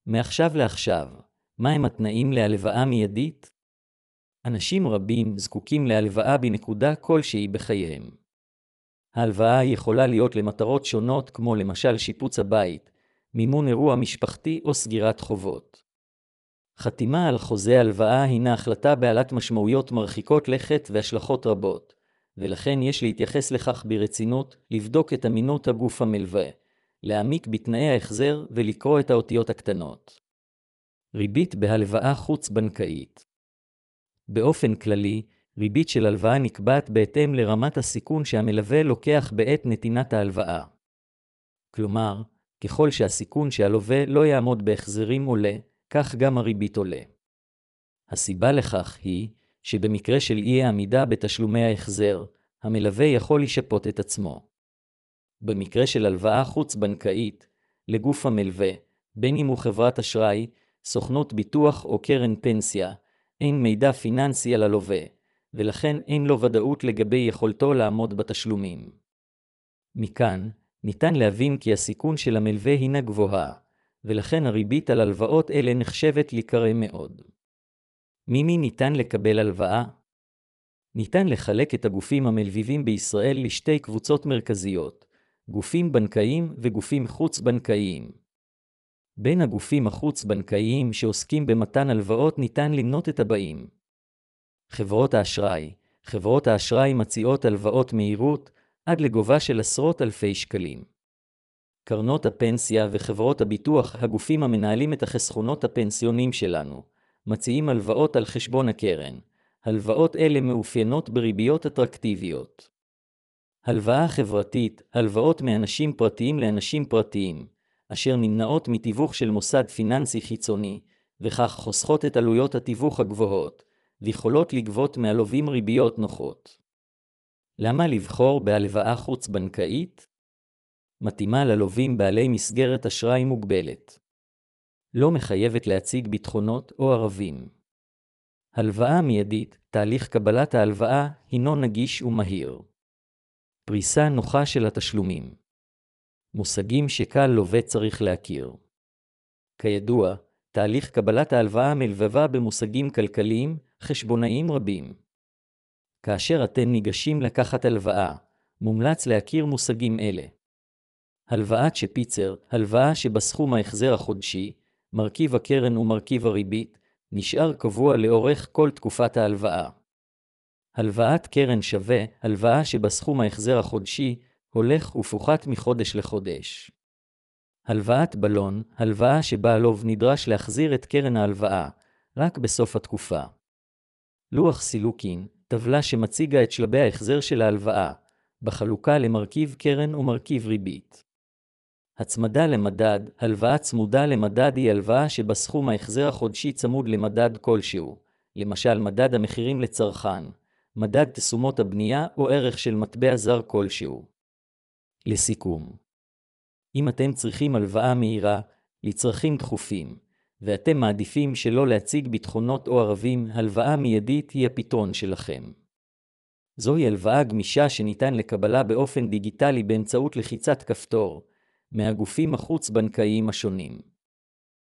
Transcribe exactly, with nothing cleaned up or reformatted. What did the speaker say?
מעכשיו לעכשיו, מהם התנאים להלוואה מיידית? אנשים רבים זקוקים להלוואה בנקודה כלשהי בחייהם. ההלוואה יכולה להיות למטרות שונות כמו למשל שיפוץ הבית, מימון אירוע משפחתי או סגירת חובות. חתימה על חוזה הלוואה הינה החלטה בעלת משמעויות מרחיקות לכת והשלכות רבות, ולכן יש להתייחס לכך ברצינות, לבדוק את אמינות הגוף המלווה, להעמיק בתנאי ההחזר ולקרוא את האותיות הקטנות. ריבית בהלוואה חוץ-בנקאית. באופן כללי, ריבית של הלוואה נקבעת בהתאם לרמת הסיכון שהמלווה לוקח בעת נתינת ההלוואה. כלומר, ככל שהסיכון שהלווה לא יעמוד בהחזרים עולה, כך גם הריבית עולה. הסיבה לכך היא שבמקרה של אי העמידה בתשלומי ההחזר, המלווה יכול לשפות את עצמו. במקרה של הלוואה חוץ-בנקאית, לגוף המלווה, בין אם הוא חברת אשראי, סוכנות ביטוח או קרן פנסיה, אין מידע פיננסי על הלווה, ולכן אין לו ודאות לגבי יכולתו לעמוד בתשלומים. מכאן, ניתן להבין כי הסיכון של המלווה הינה גבוהה, ולכן הריבית על הלוואות אלה נחשבת יקרה מאוד. ממי ניתן לקבל הלוואה? ניתן לחלק את הגופים המלווים בישראל לשתי קבוצות מרכזיות, גופים בנקאיים וגופים חוץ-בנקאיים. בין הגופים החוץ-בנקאיים שעוסקים במתן הלוואות ניתן למנות את הבאים. חברות האשראי. חברות האשראי מציעות הלוואות מהירות עד לגובה של עשרות אלפי שקלים. קרנות הפנסיה וחברות הביטוח, הגופים המנהלים את החסכונות הפנסיונים שלנו, מציעים הלוואות על חשבון הקרן. הלוואות אלה מאופיינות בריביות אטרקטיביות. הלוואה חברתית, הלוואות מאנשים פרטיים לאנשים פרטיים, אשר נמנעות מתיווך של מוסד פיננסי חיצוני, וכך חוסכות את עלויות התיווך הגבוהות, ויכולות לגבות מהלווים ריביות נוחות. למה לבחור בהלוואה חוץ-בנקאית? מתאימה ללווים בעלי מסגרת אשראי מוגבלת. לא מחייבת להציג ביטחונות או ערבים. הלוואה מיידית, תהליך קבלת ההלוואה הינו נגיש ומהיר. פריסה נוחה של התשלומים. מושגים שקל לווה צריך להכיר. כידוע, תהליך קבלת ההלוואה מלווה במושגים כלכליים, חשבונאיים רבים. כאשר אתם ניגשים לקחת הלוואה, מומלץ להכיר מושגים אלה. הלוואת שפיצר, הלוואה שבסכום ההחזר החודשי, מרכיב הקרן ומרכיב הריבית, נשאר קבוע לאורך כל תקופת ההלוואה. הלוואת קרן שווה, הלוואה שבסכום ההחזר החודשי, הולך ופוחת מחודש לחודש. הלוואת בלון, הלוואה שבה הלווה נדרש להחזיר את קרן ההלוואה, רק בסוף התקופה. לוח סילוקין, טבלה שמציגה את שלבי ההחזר של ההלוואה, בחלוקה למרכיב קרן ומרכיב ריבית. הצמדה למדד, הלוואה צמודה למדד היא הלוואה שבסכום ההחזר החודשי צמוד למדד כלשהו, למשל מדד המחירים לצרכן, מדד תשומות הבנייה או ערך של מטבע זר כלשהו. לסיכום, אם אתם צריכים הלוואה מהירה לצרכים דחופים, ואתם מעדיפים שלא להציג ביטחונות או ערבים, הלוואה מיידית היא הפתרון שלכם. זוהי הלוואה גמישה שניתן לקבלה באופן דיגיטלי באמצעות לחיצת כפתור, מהגופים החוץ-בנקאיים השונים.